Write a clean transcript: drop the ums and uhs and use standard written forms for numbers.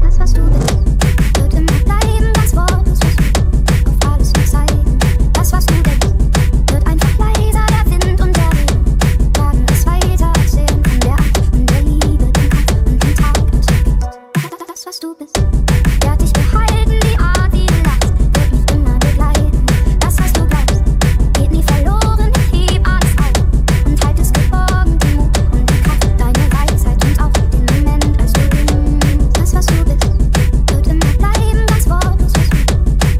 Das, was du bist, wird immer bleiben, ganz wortlos versucht, auf alles verzeihend. Das, was du denkst, wird einfach leiser, der Wind und der Regen tragen es weiter, erzählen von der Angst und der Liebe, dem Kampf und dem Tag, was du bist. Das, was du bist, werd dich behalten,